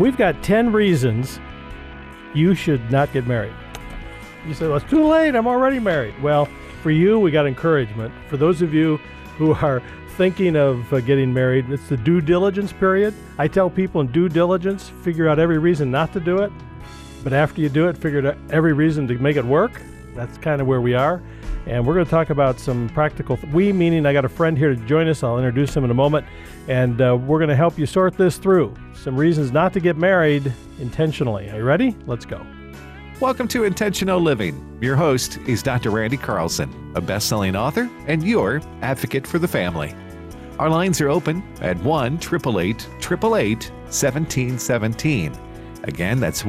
We've got 10 reasons you should not get married. You say, well, it's too late. I'm already married. Well, for you, we got encouragement. For those of you who are thinking of getting married, it's the due diligence period. I tell people in due diligence, figure out every reason not to do it. But after you do it, figure out every reason to make it work. That's kind of where we are. And we're going to talk about some practical, we meaning I got a friend here to join us. I'll introduce him in a moment. And we're going to help you sort this through. Some reasons not to get married intentionally. Are you ready? Let's go. Welcome to Intentional Living. Your host is Dr. Randy Carlson, a best-selling author and your advocate for the family. Our lines are open at 1-888-888-1717. Again, that's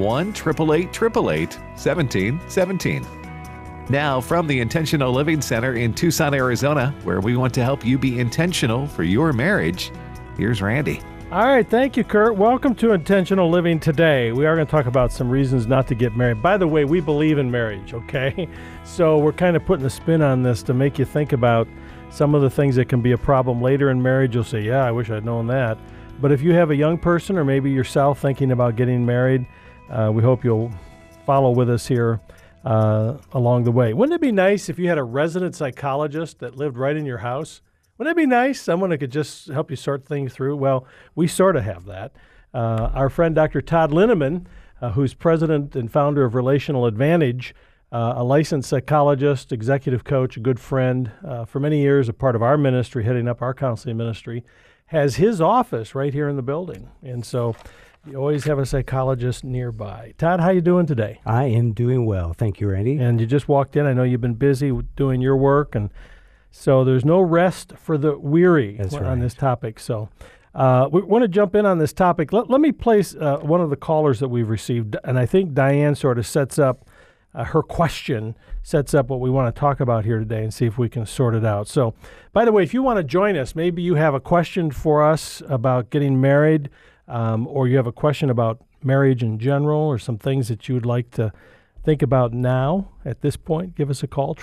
1-888-888-1717. Now, from the Intentional Living Center in Tucson, Arizona, where we want to help you be intentional for your marriage, here's Randy. All right, thank you, Kurt. Welcome to Intentional Living today. We are going to talk about some reasons not to get married. By the way, we believe in marriage, okay? So we're kind of putting a spin on this to make you think about some of the things that can be a problem later in marriage. You'll say, yeah, I wish I'd known that. But if you have a young person or maybe yourself thinking about getting married, we hope you'll follow with us here along the way. Wouldn't it be nice if you had a resident psychologist that lived right in your house? Wouldn't it be nice? Someone that could just help you sort things through? Well, we sort of have that. Our friend Dr. Todd Linneman, who's president and founder of Relational Advantage, a licensed psychologist, executive coach, a good friend, for many years a part of our ministry, heading up our counseling ministry, has his office right here in the building. And so you always have a psychologist nearby. Todd, how you doing today? I am doing well. Thank you, Randy. And you just walked in. I know you've been busy doing your work, and so there's no rest for the weary on this topic. So we want to jump in on this topic. Let me place one of the callers that we've received, and I think Diane sort of sets up her question, sets up what we want to talk about here today and see if we can sort it out. So, by the way, if you want to join us, maybe you have a question for us about getting married, or you have a question about marriage in general, or some things that you would like to think about now at this point, give us a call,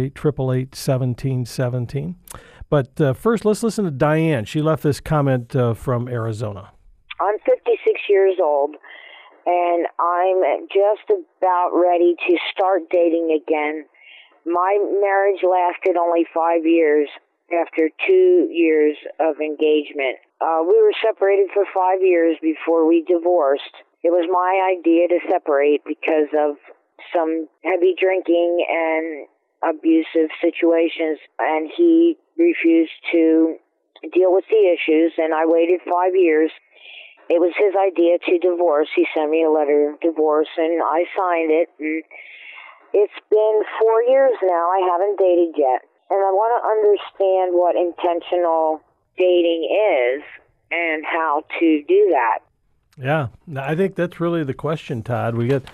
888-888-1717. But first, let's listen to Diane. She left this comment from Arizona. I'm 56 years old, and I'm just about ready to start dating again. My marriage lasted only 5 years after 2 years of engagement. We were separated for 5 years before we divorced. It was my idea to separate because of some heavy drinking and abusive situations, and he refused to deal with the issues, and I waited 5 years. It was his idea to divorce. He sent me a letter of divorce, and I signed it. And it's been 4 years now. I haven't dated yet. And I want to understand what intentional dating is and how to do that. Yeah, I think that's really the question, Todd.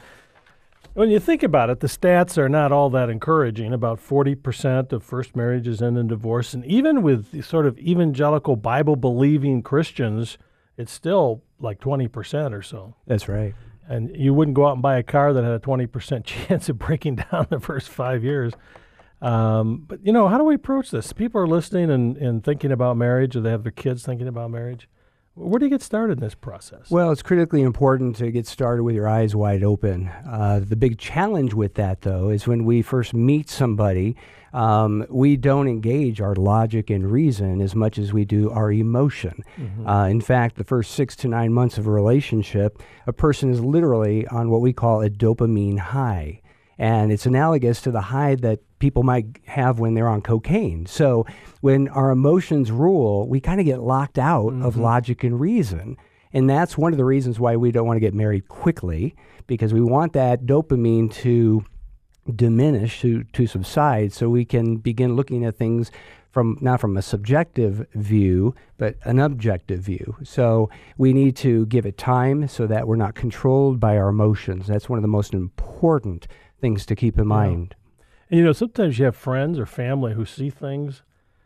When you think about it, the stats are not all that encouraging. About 40% of first marriages end in divorce. And even with sort of evangelical Bible-believing Christians, it's still like 20% or so. That's right. And you wouldn't go out and buy a car that had a 20% chance of breaking down the first 5 years. But, how do we approach this? People are listening and thinking about marriage, or they have their kids thinking about marriage. Where do you get started in this process? Well, it's critically important to get started with your eyes wide open. The big challenge with that, though, is when we first meet somebody, we don't engage our logic and reason as much as we do our emotion. Mm-hmm. In fact, the first 6 to 9 months of a relationship, a person is literally on what we call a dopamine high. And it's analogous to the high that people might have when they're on cocaine. So when our emotions rule, we kind of get locked out of logic and reason. And that's one of the reasons why we don't want to get married quickly, because we want that dopamine to diminish, to subside, so we can begin looking at things not from a subjective view, but an objective view. So we need to give it time so that we're not controlled by our emotions. That's one of the most important things to keep in mind. And sometimes you have friends or family who see things.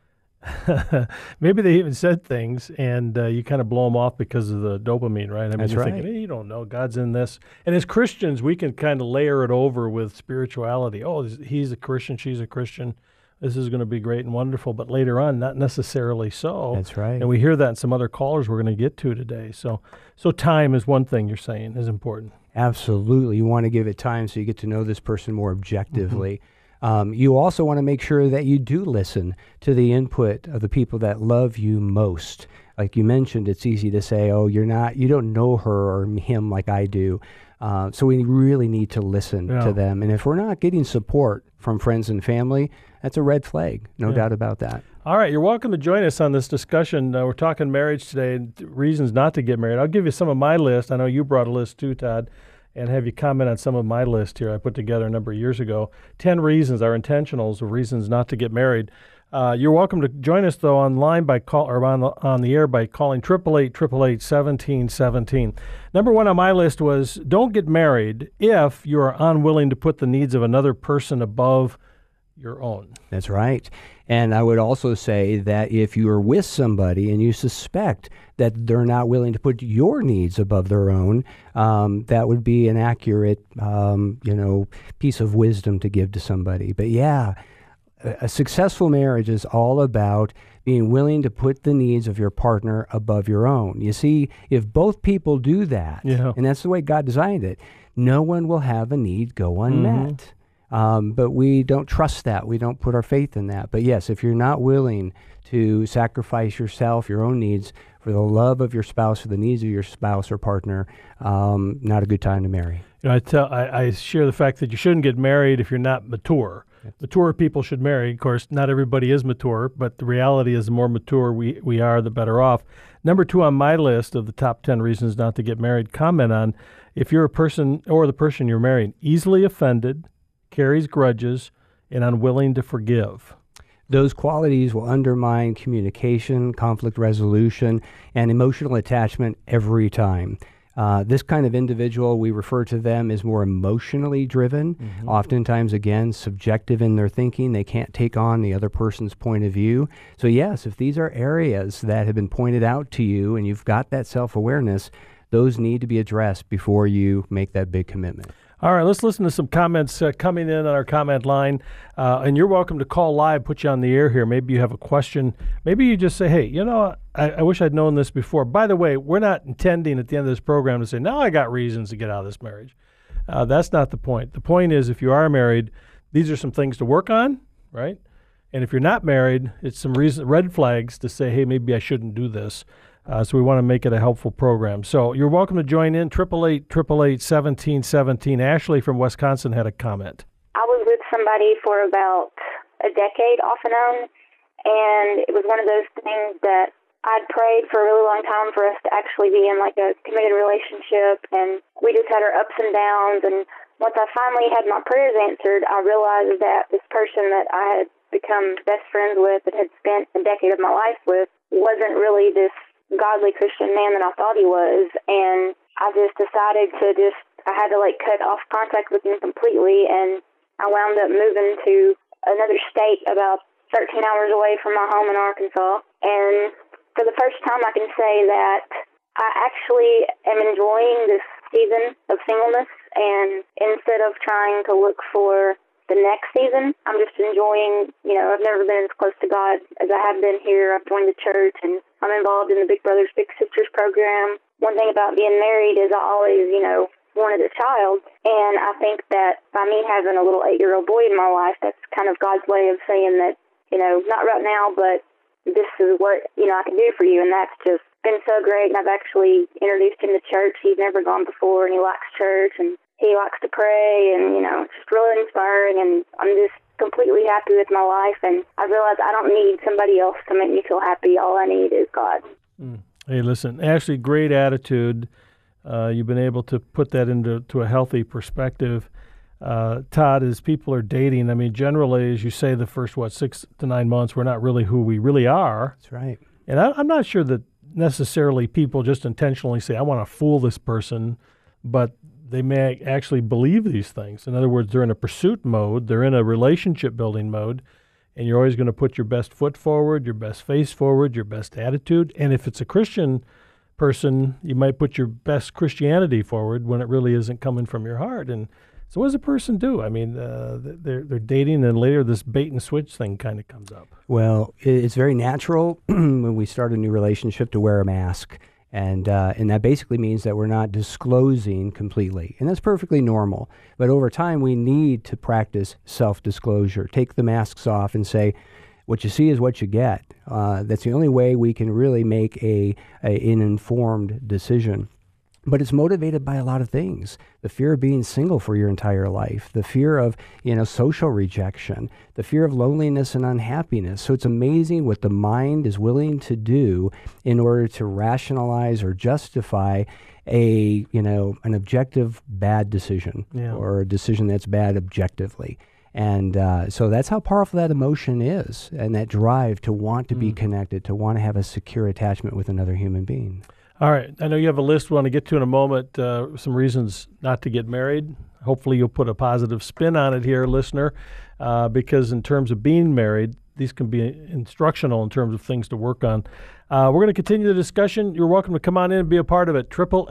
Maybe they even said things, and you kind of blow them off because of the dopamine, right? That's right. Thinking, hey, you don't know, God's in this. And as Christians, we can kind of layer it over with spirituality. Oh, he's a Christian, she's a Christian. this is going to be great and wonderful, but later on, not necessarily so. That's right. And we hear that in some other callers we're going to get to today. So time is one thing you're saying is important. Absolutely. You want to give it time so you get to know this person more objectively. You also want to make sure that you do listen to the input of the people that love you most. Like you mentioned, it's easy to say, oh, you don't know her or him like I do. So we really need to listen to them. And if we're not getting support from friends and family, that's a red flag, no doubt about that. All right, you're welcome to join us on this discussion. We're talking marriage today and reasons not to get married. I'll give you some of my list. I know you brought a list too, Todd, and have you comment on some of my list here I put together a number of years ago. 10 reasons, our intentionals of reasons not to get married. You're welcome to join us, though, online by call or on the air by calling 888-888-1717. Number one on my list was don't get married if you are unwilling to put the needs of another person above your own. That's right. And I would also say that if you are with somebody and you suspect that they're not willing to put your needs above their own, that would be an accurate, piece of wisdom to give to somebody. But yeah, a successful marriage is all about being willing to put the needs of your partner above your own. You see, if both people do that, and that's the way God designed it, no one will have a need go unmet. But we don't trust that. We don't put our faith in that. But yes, if you're not willing to sacrifice yourself, your own needs, for the love of your spouse, for the needs of your spouse or partner, not a good time to marry. I share the fact that you shouldn't get married if you're not mature. Mature people should marry. Of course, not everybody is mature, but the reality is the more mature we are, the better off. Number two on my list of the top 10 reasons not to get married, comment on if you're a person or the person you're marrying easily offended, carries grudges, and unwilling to forgive. Those qualities will undermine communication, conflict resolution, and emotional attachment every time. This kind of individual, we refer to them as more emotionally driven, oftentimes, again, subjective in their thinking. They can't take on the other person's point of view. So yes, if these are areas that have been pointed out to you and you've got that self-awareness, those need to be addressed before you make that big commitment. All right, let's listen to some comments coming in on our comment line. And you're welcome to call live, put you on the air here. Maybe you have a question. Maybe you just say, hey, I wish I'd known this before. By the way, we're not intending at the end of this program to say, now I got reasons to get out of this marriage. That's not the point. The point is, if you are married, these are some things to work on, right? And if you're not married, it's some red flags to say, hey, maybe I shouldn't do this. So we want to make it a helpful program. So you're welcome to join in, 888-888-1717. Ashley from Wisconsin had a comment. I was with somebody for about a decade off and on, and it was one of those things that I'd prayed for a really long time for us to actually be in like a committed relationship, and we just had our ups and downs. And once I finally had my prayers answered, I realized that this person that I had become best friends with and had spent a decade of my life with wasn't really this godly Christian man that I thought he was. And I just decided I had to cut off contact with him completely, and I wound up moving to another state about 13 hours away from my home in Arkansas. And for the first time, I can say that I actually am enjoying this season of singleness, and instead of trying to look for the next season, I'm just enjoying, I've never been as close to God as I have been here. I've joined the church, and I'm involved in the Big Brothers Big Sisters program. One thing about being married is I always, wanted a child, and I think that by me having a little 8-year-old boy in my life, that's kind of God's way of saying that, not right now, but this is what, I can do for you, and that's just been so great. And I've actually introduced him to church. He's never gone before, and he likes church, and he likes to pray, and, it's just really inspiring, and I'm just completely happy with my life, and I realize I don't need somebody else to make me feel happy. All I need is God. Hey, listen, Ashley, great attitude. You've been able to put that into a healthy perspective. Todd, as people are dating, generally, as you say, the first, 6 to 9 months, we're not really who we really are. That's right. And I'm not sure that necessarily people just intentionally say, I want to fool this person, but they may actually believe these things. In other words, they're in a pursuit mode, they're in a relationship building mode, and you're always going to put your best foot forward, your best face forward, your best attitude. And if it's a Christian person, you might put your best Christianity forward when it really isn't coming from your heart. And So what does a person do? I mean, they're dating, and later this bait and switch thing kind of comes up. Well, it's very natural when we start a new relationship to wear a mask. And that basically means that we're not disclosing completely. And that's perfectly normal. But over time, we need to practice self-disclosure. Take the masks off and say, what you see is what you get. That's the only way we can really make an informed decision. But it's motivated by a lot of things. The fear of being single for your entire life, the fear of, social rejection, the fear of loneliness and unhappiness. So it's amazing what the mind is willing to do in order to rationalize or justify an objective bad decision, or a decision that's bad objectively. And so that's how powerful that emotion is, and that drive to want to be connected, to want to have a secure attachment with another human being. All right. I know you have a list we want to get to in a moment, some reasons not to get married. Hopefully you'll put a positive spin on it here, listener, because in terms of being married, these can be instructional in terms of things to work on. We're going to continue the discussion. You're welcome to come on in and be a part of it.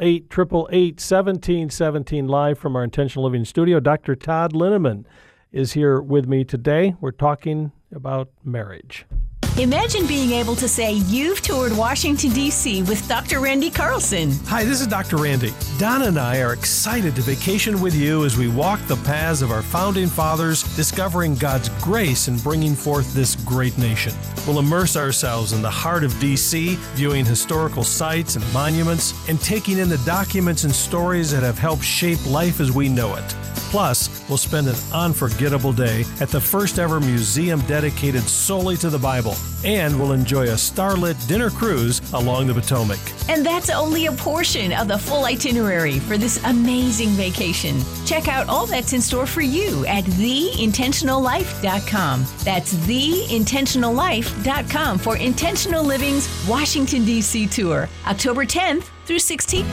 888-888-1717 live from our Intentional Living studio. Dr. Todd Linneman is here with me today. We're talking about marriage. Imagine being able to say you've toured Washington, D.C. with Dr. Randy Carlson. Hi, this is Dr. Randy. Donna and I are excited to vacation with you as we walk the paths of our founding fathers, discovering God's grace in bringing forth this great nation. We'll immerse ourselves in the heart of D.C., viewing historical sites and monuments, and taking in the documents and stories that have helped shape life as we know it. Plus, we'll spend an unforgettable day at the first ever museum dedicated solely to the Bible. And we'll enjoy a starlit dinner cruise along the Potomac. And that's only a portion of the full itinerary for this amazing vacation. Check out all that's in store for you at theintentionallife.com. That's theintentionallife.com for Intentional Living's Washington, D.C. tour, October 10th through 16th.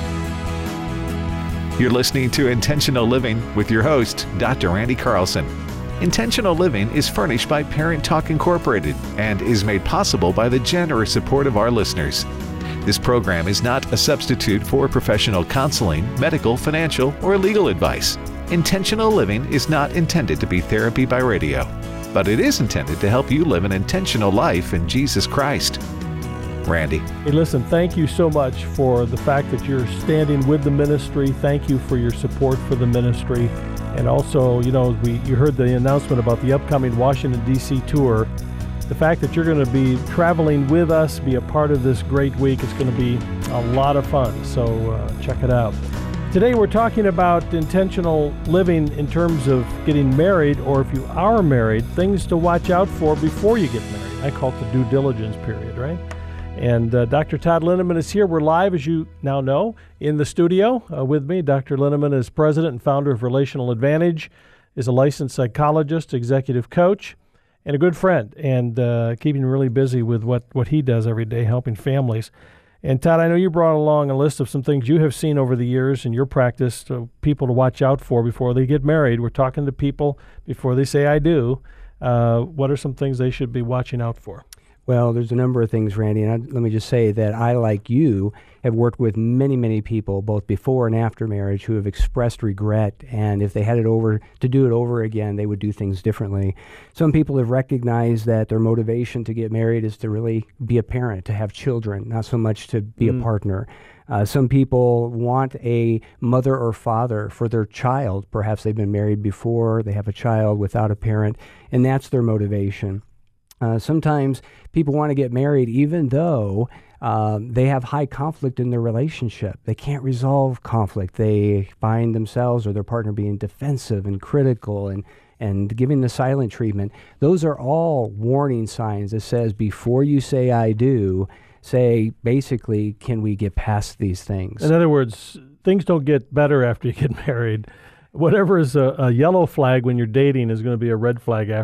You're listening to Intentional Living with your host, Dr. Randy Carlson. Intentional Living is furnished by Parent Talk Incorporated and is made possible by the generous support of our listeners. This program is not a substitute for professional counseling, medical, financial, or legal advice. Intentional Living is not intended to be therapy by radio, but it is intended to help you live an intentional life in Jesus Christ. Randy. Hey, listen, thank you so much for the fact that you're standing with the ministry. Thank you for your support for the ministry. And also, you heard the announcement about the upcoming Washington, D.C. tour. The fact that you're going to be traveling with us, be a part of this great week, it's going to be a lot of fun. So check it out. Today we're talking about intentional living in terms of getting married, or if you are married, things to watch out for before you get married. I call it the due diligence period, right? And Dr. Todd Linneman is here. We're live, as you now know, in the studio with me. Dr. Linneman is president and founder of Relational Advantage, is a licensed psychologist, executive coach, and a good friend, and keeping really busy with what he does every day, helping families. And Todd, I know you brought along a list of some things you have seen over the years in your practice, people to watch out for before they get married. We're talking to people before they say I do. What are some things they should be watching out for? Well, there's a number of things, Randy, and let me just say that I, like you, have worked with many, many people, both before and after marriage, who have expressed regret, and if they had to do it over again, they would do things differently. Some people have recognized that their motivation to get married is to really be a parent, to have children, not so much to be a partner. Some people want a mother or father for their child. Perhaps they've been married before, they have a child without a parent, and that's their motivation. Sometimes people want to get married even though they have high conflict in their relationship. They can't resolve conflict. They find themselves or their partner being defensive and critical and giving the silent treatment. Those are all warning signs that says before you say I do, say basically, can we get past these things? In other words, things don't get better after you get married. Whatever is a yellow flag when you're dating is going to be a red flag after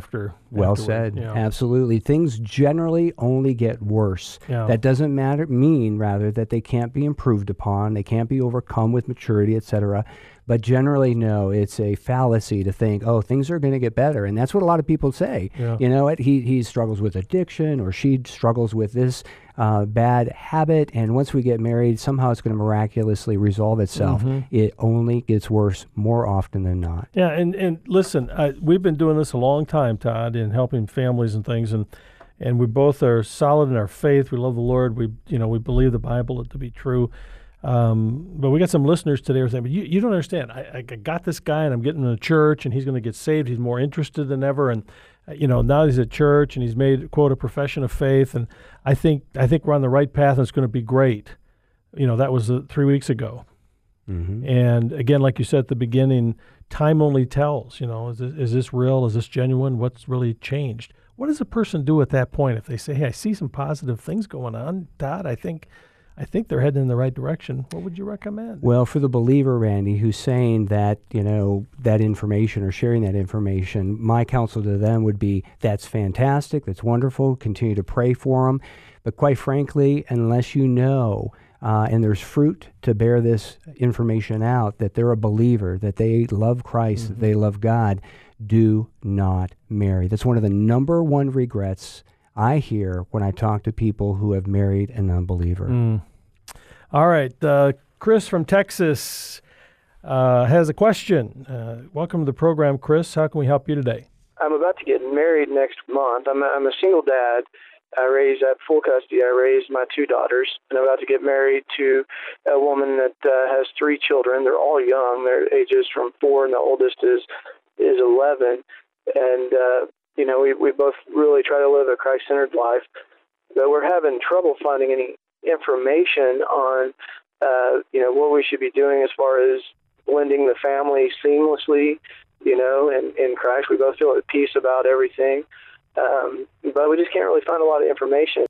Well afterward. said. Yeah. Absolutely. Things generally only get worse. Yeah. That doesn't mean that they can't be improved upon, they can't be overcome with maturity, etc. But generally, no, it's a fallacy to think, oh, things are going to get better. And that's what a lot of people say. Yeah. You know what? He struggles with addiction, or she struggles with this bad habit. And once we get married, somehow it's going to miraculously resolve itself. It only gets worse more often than not. Yeah, and listen, we've been doing this a long time, Todd, in helping families and things, and we both are solid in our faith. We love the Lord. We believe the Bible to be true. But we got some listeners today who are saying, but you don't understand. I got this guy, and I'm getting him to church, and he's going to get saved. He's more interested than ever, and now he's at church, and he's made, quote, a profession of faith, and I think we're on the right path, and it's going to be great. That was 3 weeks ago. And again, like you said at the beginning, time only tells. Is this real? Is this genuine? What's really changed? What does a person do at that point if they say, hey, I see some positive things going on, Todd, I think they're heading in the right direction. What would you recommend? Well, for the believer, Randy, who's saying that, that information or sharing that information, my counsel to them would be, that's fantastic, that's wonderful, continue to pray for them. But quite frankly, unless you know, and there's fruit to bear this information out, that they're a believer, that they love Christ, that they love God, do not marry. That's one of the number one regrets I hear when I talk to people who have married an unbeliever. All right. Chris from Texas has a question. Welcome to the program, Chris. How can we help you today? I'm about to get married next month. I'm a single dad. I have full custody. I raised my two daughters, and I'm about to get married to a woman that has three children. They're all young. Their ages from 4, and the oldest is 11. And we both really try to live a Christ-centered life, but we're having trouble finding any information on, what we should be doing as far as blending the family seamlessly, in Christ. We both feel at peace about everything, but we just can't really find a lot of information.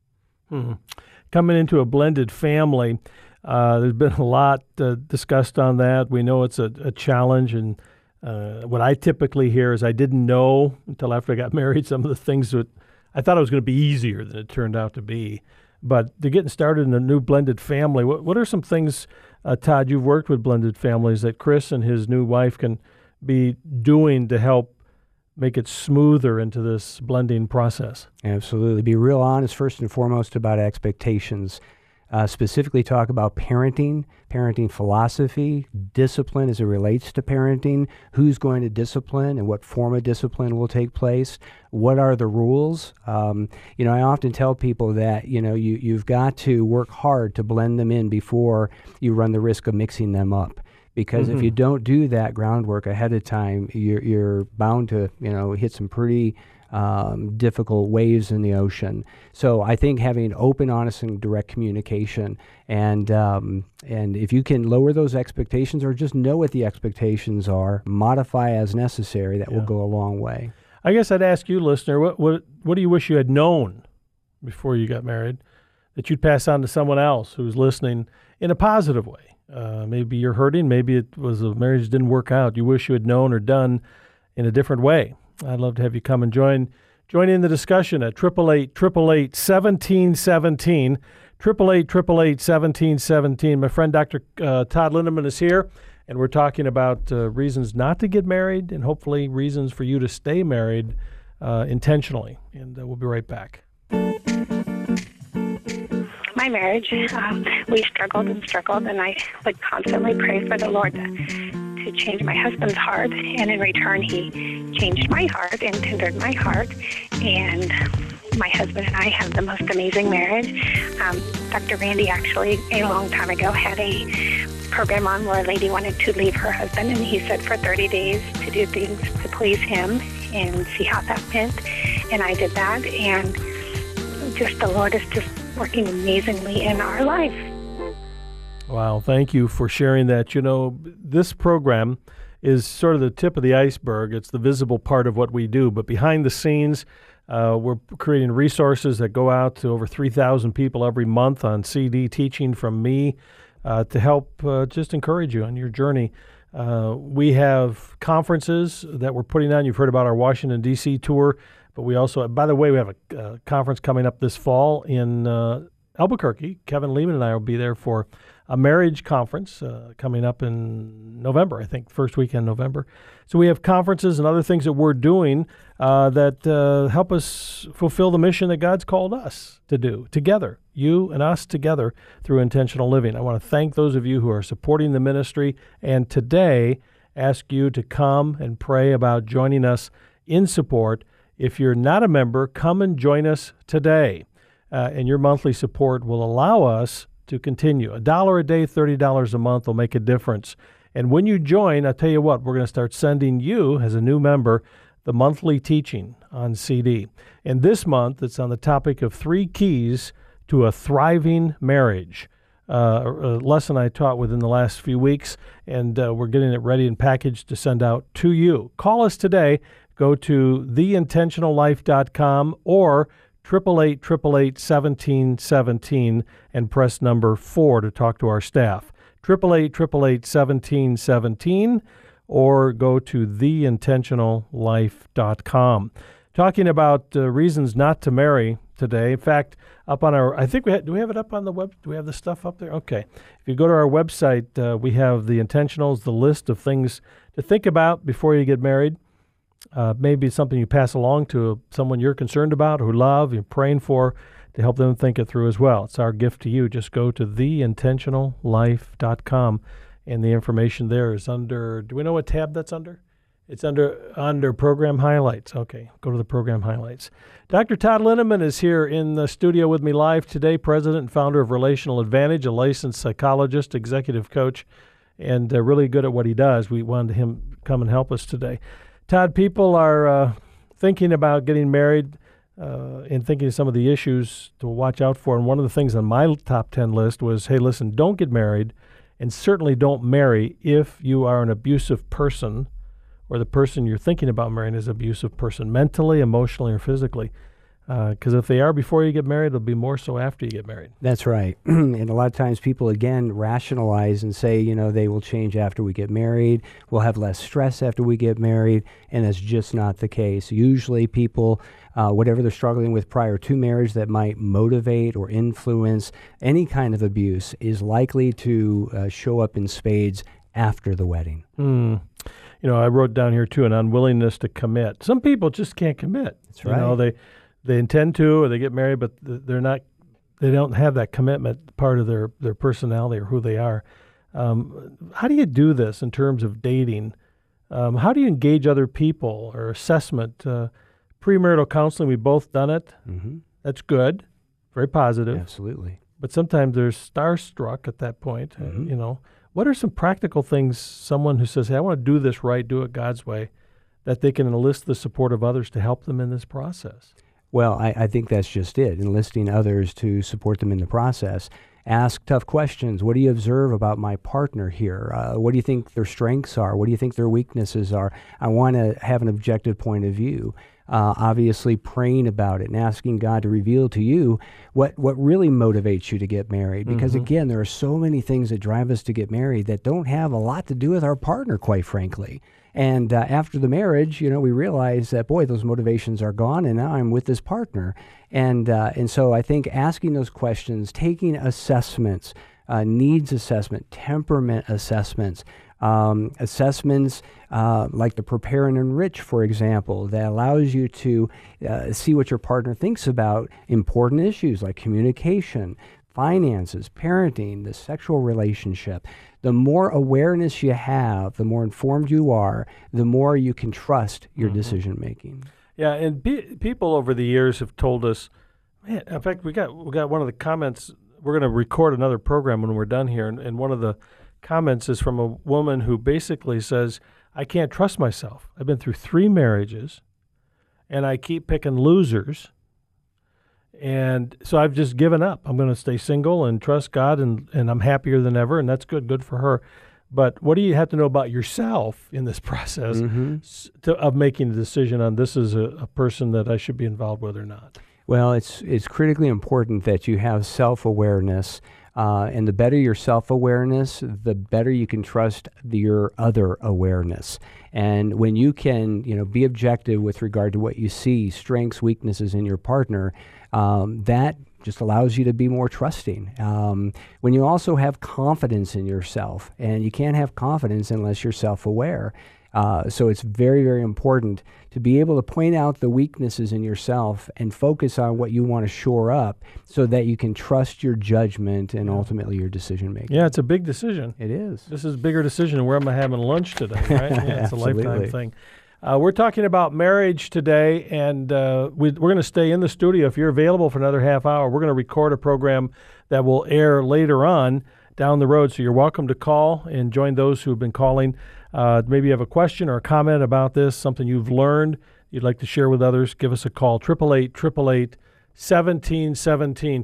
Coming into a blended family, there's been a lot discussed on that. We know it's a challenge, and what I typically hear is I didn't know until after I got married some of the things that I thought it was going to be easier than it turned out to be. But they're getting started in a new blended family. What are some things, Todd, you've worked with blended families that Chris and his new wife can be doing to help make it smoother into this blending process? Absolutely. Be real honest first and foremost about expectations. Specifically talk about parenting philosophy, discipline as it relates to parenting, who's going to discipline and what form of discipline will take place, what are the rules. I often tell people that, you've got to work hard to blend them in before you run the risk of mixing them up. Because if you don't do that groundwork ahead of time, you're bound to, hit some pretty difficult waves in the ocean. So I think having open, honest, and direct communication, and if you can lower those expectations or just know what the expectations are, modify as necessary, that will go a long way. I guess I'd ask you, listener, what do you wish you had known before you got married that you'd pass on to someone else who's listening in a positive way? Maybe you're hurting. Maybe it was a marriage didn't work out. You wish you had known or done in a different way. I'd love to have you come and join in the discussion at 888-888-1717, 888-888-1717. My friend Dr. Todd Lindeman is here, and we're talking about reasons not to get married and hopefully reasons for you to stay married intentionally. And we'll be right back. My marriage, we struggled, and I would constantly pray for the Lord to change my husband's heart, and in return he changed my heart and tendered my heart, and my husband and I have the most amazing marriage. Dr. Randy actually a long time ago had a program on where a lady wanted to leave her husband, and he said for 30 days to do things to please him and see how that went, and I did that, and just the Lord is just working amazingly in our life. Wow, thank you for sharing that. This program is sort of the tip of the iceberg. It's the visible part of what we do. But behind the scenes, we're creating resources that go out to over 3,000 people every month on CD, teaching from me, to help just encourage you on your journey We have conferences that we're putting on. You've heard about our Washington, D.C. tour, but we also, by the way, we have a conference coming up this fall in Albuquerque. Kevin Lehman and I will be there for a marriage conference coming up in November, I think, first weekend in November. So we have conferences and other things that we're doing that help us fulfill the mission that God's called us to do together, you and us together through intentional living. I want to thank those of you who are supporting the ministry, and today ask you to come and pray about joining us in support. If you're not a member, come and join us today, and your monthly support will allow us to continue. $1 a day, $30 a month will make a difference. And when you join, I'll tell you what, we're going to start sending you, as a new member, the monthly teaching on CD. And this month, it's on the topic of 3 keys to a thriving marriage, a lesson I taught within the last few weeks, and we're getting it ready and packaged to send out to you. Call us today. Go to theintentionallife.com or 888-888-1717 and press number 4 to talk to our staff. 888-888-1717 or go to theintentionallife.com. Talking about reasons not to marry today. In fact, up on our, I think do we have it up on the web? Do we have the stuff up there? Okay. If you go to our website, we have the intentionals, the list of things to think about before you get married. Maybe it's something you pass along to someone you're concerned about, who love, you're praying for, to help them think it through as well. It's our gift to you. Just go to theintentionallife.com, and the information there is under, do we know what tab that's under? It's under Program Highlights. Okay, go to the Program Highlights. Dr. Todd Linneman is here in the studio with me live today, president and founder of Relational Advantage, a licensed psychologist, executive coach, and really good at what he does. We wanted him to come and help us today. Todd, people are thinking about getting married and thinking of some of the issues to watch out for. And one of the things on my top 10 list was, hey, listen, don't get married, and certainly don't marry if you are an abusive person or the person you're thinking about marrying is an abusive person, mentally, emotionally, or physically. Because if they are before you get married, they'll be more so after you get married. That's right. And a lot of times people, again, rationalize and say, they will change after we get married. We'll have less stress after we get married. And that's just not the case. Usually people, whatever they're struggling with prior to marriage that might motivate or influence any kind of abuse is likely to show up in spades after the wedding. I wrote down here, too, an unwillingness to commit. Some people just can't commit. That's right. They intend to, or they get married, but they don't have that commitment part of their personality or who they are. How do you do this in terms of dating? How do you engage other people or assessment? Premarital counseling, we've both done it. Mm-hmm. That's good, very positive. Absolutely. But sometimes they're starstruck at that point. Mm-hmm. What are some practical things, someone who says, hey, I want to do this right, do it God's way, that they can enlist the support of others to help them in this process? Well, I think that's just it, enlisting others to support them in the process. Ask tough questions. What do you observe about my partner here? What do you think their strengths are? What do you think their weaknesses are? I want to have an objective point of view. Obviously praying about it and asking God to reveal to you what really motivates you to get married. Because again, there are so many things that drive us to get married that don't have a lot to do with our partner, quite frankly. And after the marriage, we realize that, boy, those motivations are gone, and now I'm with this partner. And so I think asking those questions, taking assessments, needs assessment, temperament assessments, assessments like the Prepare and Enrich, for example, that allows you to see what your partner thinks about important issues like communication, finances, parenting, the sexual relationship. The more awareness you have, the more informed you are, the more you can trust your decision making. Yeah, and people over the years have told us, man, in fact, we got one of the comments. We're going to record another program when we're done here, and one of the comments is from a woman who basically says, I can't trust myself. I've been through 3 marriages, and I keep picking losers. And so I've just given up. I'm going to stay single and trust God, and I'm happier than ever, and that's good for her. But what do you have to know about yourself in this process of making a decision on this is a person that I should be involved with or not? Well, it's critically important that you have self-awareness And the better your self-awareness, the better you can trust your other awareness. And when you can, be objective with regard to what you see, strengths, weaknesses in your partner, that just allows you to be more trusting. When you also have confidence in yourself, and you can't have confidence unless you're self-aware. So it's very, very important to be able to point out the weaknesses in yourself and focus on what you want to shore up so that you can trust your judgment and ultimately your decision making. Yeah, it's a big decision. It is. This is a bigger decision than where am I having lunch today, right? Yeah, it's a lifetime thing. We're talking about marriage today, and we're going to stay in the studio. If you're available for another half hour, we're going to record a program that will air later on down the road. So you're welcome to call and join those who have been calling. Maybe you have a question or a comment about this, something you've learned you'd like to share with others. Give us a call, 888-888-1717,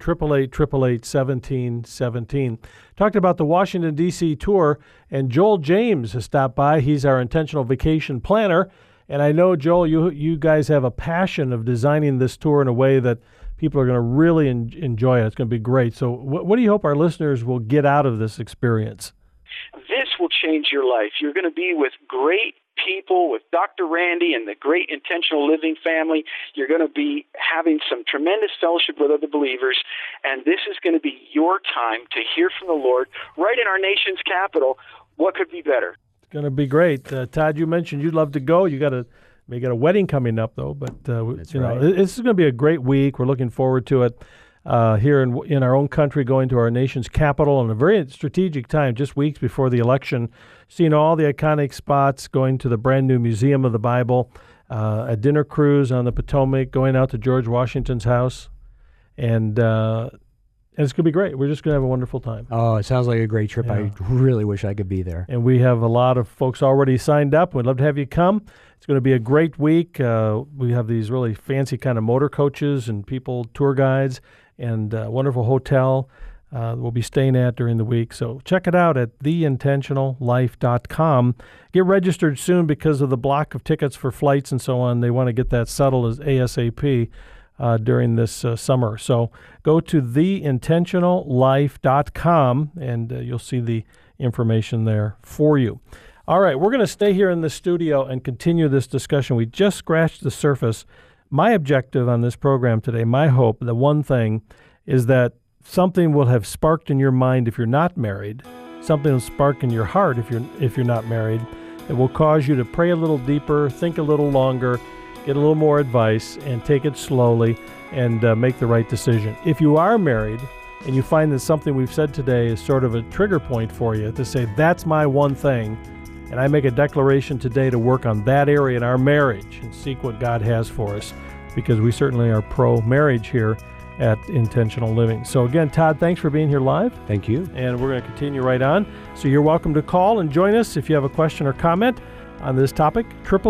888-888-1717. Talked about the Washington, D.C. tour, and Joel James has stopped by. He's our intentional vacation planner. And I know, Joel, you guys have a passion of designing this tour in a way that people are going to really enjoy it. It's going to be great. So what do you hope our listeners will get out of this experience? This will change your life. You're going to be with great people, with Dr. Randy and the great Intentional Living family. You're going to be having some tremendous fellowship with other believers, and this is going to be your time to hear from the Lord right in our nation's capital. What could be better? It's going to be great. Todd, you mentioned you'd love to go. You got a wedding coming up, though, but this is going to be a great week. We're looking forward to it. Here in our own country, going to our nation's capital in a very strategic time, just weeks before the election, seeing all the iconic spots, going to the brand new Museum of the Bible, a dinner cruise on the Potomac, going out to George Washington's house, and it's going to be great. We're just going to have a wonderful time. Oh, it sounds like a great trip. Yeah. I really wish I could be there. And we have a lot of folks already signed up. We'd love to have you come. It's going to be a great week. We have these really fancy kind of motor coaches and tour guides, and a wonderful hotel we'll be staying at during the week. So check it out at theintentionallife.com. Get registered soon because of the block of tickets for flights and so on. They want to get that settled as ASAP during this summer. So go to theintentionallife.com, and you'll see the information there for you. All right, we're going to stay here in the studio and continue this discussion. We just scratched the surface. My objective on this program today, my hope, the one thing, is that something will have sparked in your mind if you're not married, something will spark in your heart if you're not married. It will cause you to pray a little deeper, think a little longer, get a little more advice, and take it slowly and make the right decision. If you are married and you find that something we've said today is sort of a trigger point for you to say, that's my one thing, and I make a declaration today to work on that area in our marriage and seek what God has for us, because we certainly are pro-marriage here at Intentional Living. So again, Todd, thanks for being here live. Thank you. And we're going to continue right on. So you're welcome to call and join us if you have a question or comment on this topic.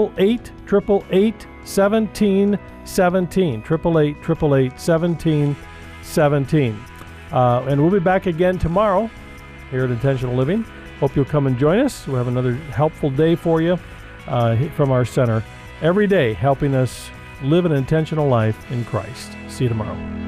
888-888-1717. 888-888-1717. And we'll be back again tomorrow here at Intentional Living. Hope you'll come and join us. We'll have another helpful day for you from our center. Every day helping us live an intentional life in Christ. See you tomorrow.